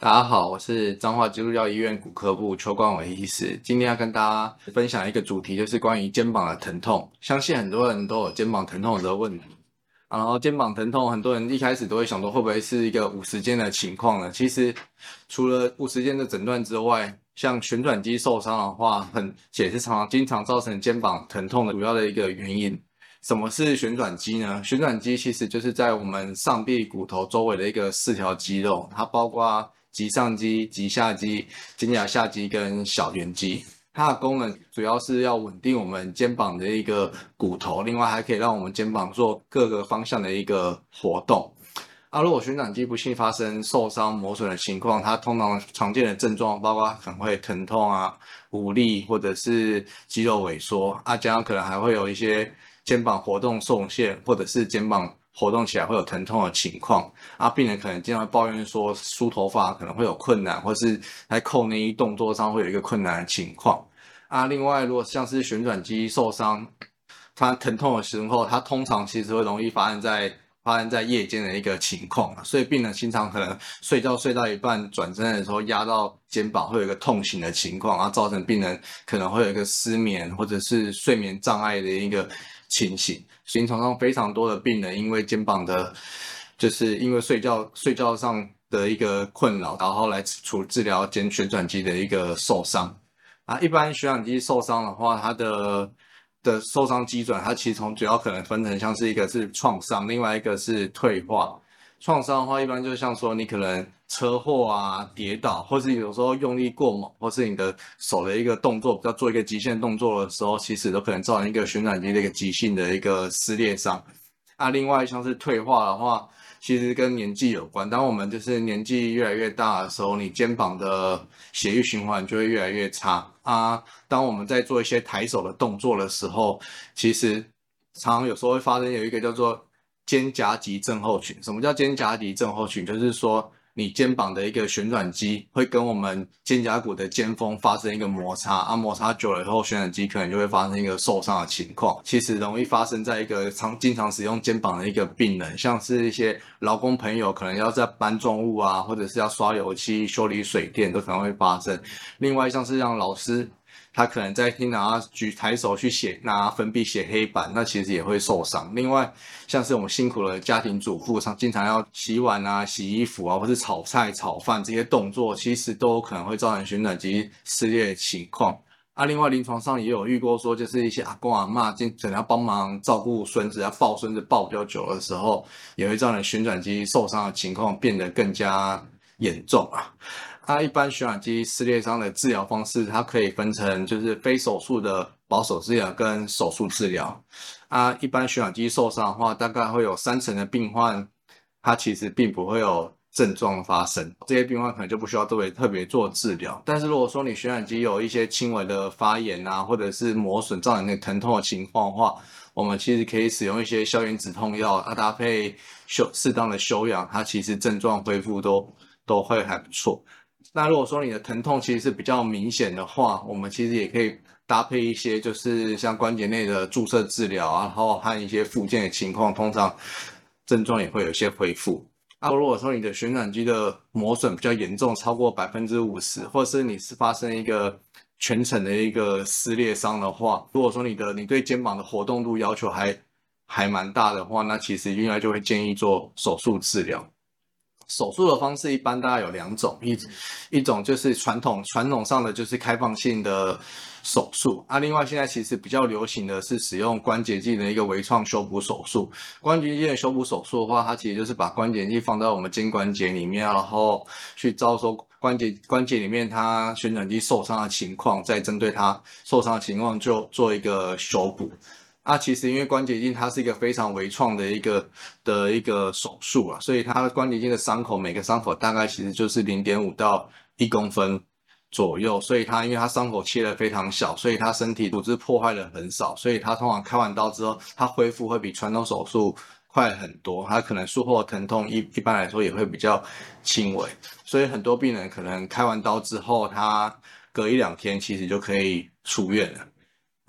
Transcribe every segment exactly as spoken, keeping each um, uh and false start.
大家好，我是彰化基督教医院骨科部邱冠伟医师。今天要跟大家分享一个主题，就是关于肩膀的疼痛。相信很多人都有肩膀疼痛的问题，然后肩膀疼痛，很多人一开始都会想说会不会是一个五十肩的情况呢？其实除了五十肩的诊断之外，像旋转肌受伤的话，很也是常常经常造成肩膀疼痛的主要的一个原因。什么是旋转肌呢？旋转肌其实就是在我们上臂骨头周围的一个四条肌肉，它包括棘上肌、棘下肌、肩胛下肌跟小圆肌。它的功能主要是要稳定我们肩膀的一个骨头，另外还可以让我们肩膀做各个方向的一个活动。啊，如果旋转肌不幸发生受伤、磨损的情况，它通常常见的症状包括可能会疼痛啊、无力，或者是肌肉萎缩啊，加上可能还会有一些肩膀活动受限，或者是肩膀活动起来会有疼痛的情况啊。病人可能经常抱怨说梳头发可能会有困难，或是在扣内衣动作上会有一个困难的情况啊。另外，如果像是旋转肌受伤，它疼痛的时候，它通常其实会容易发生在发生在夜间的一个情况，所以病人经常可能睡觉睡到一半转身的时候压到肩膀，会有一个痛醒的情况，然后造成病人可能会有一个失眠或者是睡眠障碍的一个情形。临床上非常多的病人因为肩膀的，就是因为睡觉睡觉上的一个困扰，然后来处治疗肩旋转肌的一个受伤。啊，一般旋转肌受伤的话，它的的受伤机转，它其实从主要可能分成像是一个是创伤，另外一个是退化。创伤的话，一般就像说你可能车祸啊、跌倒，或是有时候用力过猛，或是你的手的一个动作，要做一个极限动作的时候，其实都可能造成一个旋转肌的一个急性的一个撕裂伤。啊，另外像是退化的话，其实跟年纪有关。当我们就是年纪越来越大的时候，你肩膀的血液循环就会越来越差啊。当我们在做一些抬手的动作的时候，其实常常有时候会发生有一个叫做肩胛肌症候群。什么叫肩胛肌症候群？就是说你肩膀的一个旋转肌会跟我们肩胛骨的肩峰发生一个摩擦，啊，摩擦久了以后，旋转肌可能就会发生一个受伤的情况。其实容易发生在一个常经常使用肩膀的一个病人，像是一些劳工朋友可能要在搬重物啊，或者是要刷油漆、修理水电，都可能会发生。另外像是让老师他可能在听拿举抬手去写拿粉笔写黑板，那其实也会受伤。另外，像是我们辛苦的家庭主妇，常经常要洗碗啊、洗衣服啊，或是炒菜、炒饭这些动作，其实都有可能会造成旋转肌撕裂的情况。啊，另外临床上也有遇过说，就是一些阿公阿嬷经常要帮忙照顾孙子，要抱孙子抱比较久的时候，也会造成旋转肌受伤的情况变得更加严重啊。它一般旋转肌撕裂伤的治疗方式，它可以分成就是非手术的保守治疗跟手术治疗。啊，一般旋转肌受伤的话，大概会有三成的病患，他其实并不会有症状发生，这些病患可能就不需要特别特别做治疗。但是如果说你旋转肌有一些轻微的发炎啊，或者是磨损造成那个疼痛的情况的话，我们其实可以使用一些消炎止痛药，啊，搭配休适当的休养，它其实症状恢复都都会还不错。那如果说你的疼痛其实是比较明显的话，我们其实也可以搭配一些就是像关节内的注射治疗啊，然后和一些复健的情况，通常症状也会有一些恢复。啊，如果说你的旋转肌的磨损比较严重，超过百分之五十，或者是你是发生一个全程的一个撕裂伤的话，如果说你的你对肩膀的活动度要求还还蛮大的话，那其实应该就会建议做手术治疗。手术的方式一般大概有两种，一一种就是传统传统上的就是开放性的手术啊，另外现在其实比较流行的是使用关节镜的一个微创修补手术。关节镜的修补手术的话，它其实就是把关节镜放到我们肩关节里面，然后去照说关节关节里面它旋转肌受伤的情况，再针对它受伤的情况就做一个修补。啊，其实因为关节镜它是一个非常微创的一个的一个手术啊，所以它的关节镜的伤口每个伤口大概其实就是零点五到一公分左右，所以它因为它伤口切得非常小，所以它身体组织破坏的很少，所以它通常开完刀之后，它恢复会比传统手术快很多，它可能术后疼痛一一般来说也会比较轻微，所以很多病人可能开完刀之后，他隔一两天其实就可以出院了。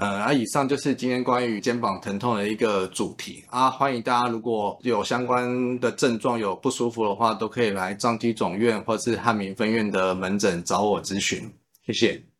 呃，啊，以上就是今天关于肩膀疼痛的一个主题啊，欢迎大家如果有相关的症状有不舒服的话，都可以来彰基总院或是汉民分院的门诊找我咨询，谢谢。